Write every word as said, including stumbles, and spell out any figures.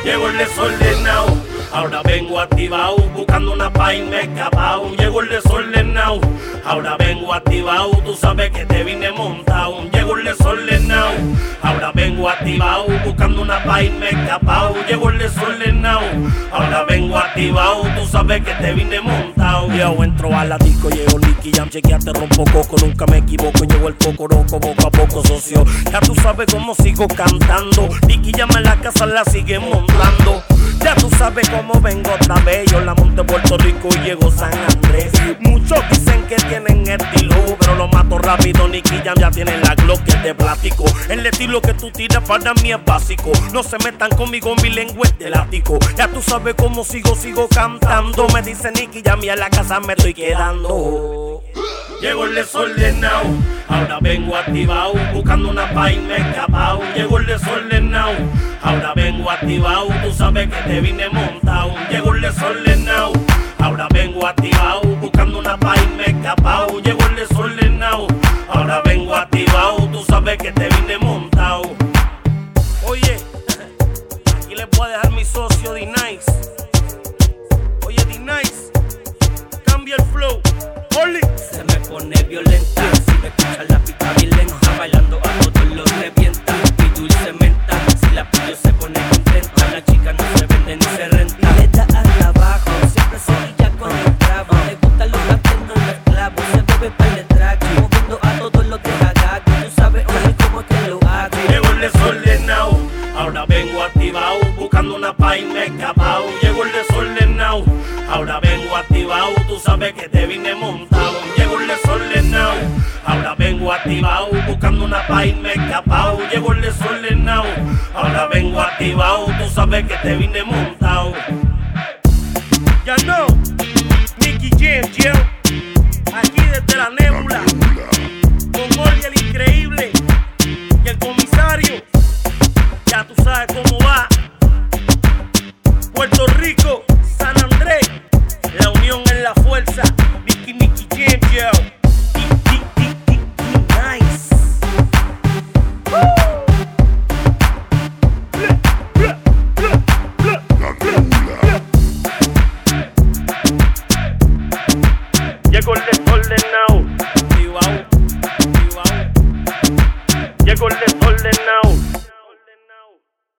Llegó el desordenado, ahora vengo activado, buscando una pa' y me he escapado. Llegó el desordenado, ahora vengo activado, tú sabes que te vine montado. Llegó el desordenado, ahora vengo activado, buscando una pa' y me he escapado. Llegó el desordenado, ahora vengo activado, tú sabes que te vine montado. Yo entro a la disco, llego Nicky Jam, chequeate, rompo coco, nunca me equivoco, llego el cocoroco, poco a poco socio. Ya tú sabes cómo sigo cantando, Nicky Jam en la casa la sigue montando. Ya tú sabes cómo vengo otra vez, yo la monté Puerto Rico y llego San Andrés. Muchos dicen que tienen estilo, pero lo mato rápido, Nicky Jam ya tiene la Glock que te platico. El estilo que tú tiras para mí es básico, no se metan conmigo, mi lengua es de látigo. Ya tú sabes cómo sigo, sigo cantando, me dice Nicky Jam y a la casa me estoy quedando. Llegó el desordenado, ahora vengo activado, buscando una pa' y me he escapado. Llegó el desordenado, ahora vengo activado, tú sabes que te vine montado. Llegó el desordenado, ahora vengo activado, buscando una pa' y me he escapado. Llegó el desordenado, ahora vengo activado, tú sabes que te vine montado. Oye, aquí les voy a dejar mi socio D-Nice. Oye D-Nice, cambia el flow. Oli. Se me pone violenta, si me escucha la pista bien lenta, bailando a todos los revienta, y dulce menta, si la pillo se pone contenta, la chica no se vende ni se renta. Le da hasta abajo, siempre se guilla con el trabo, le gustan los latinos, los esclavos, se bebe para el trago, moviendo a todos los que haga, tú sabes oye cómo que lo hago. Llegó el desordenado, ahora vengo activado, buscando una pa' y me he escapado. Llegó el desordenado, ahora vengo activado, tú sabes que te vine montado. Llegó el desordenado, ahora vengo activado, buscando una pa' y me he escapado. Llegó el desordenado, ahora vengo activado, tú sabes que te vine montado. Ya no, Nicky Jam, yo, aquí desde la Nébula, con Oli el increíble y el comisario. Ya tú sabes cómo va, Puerto Rico.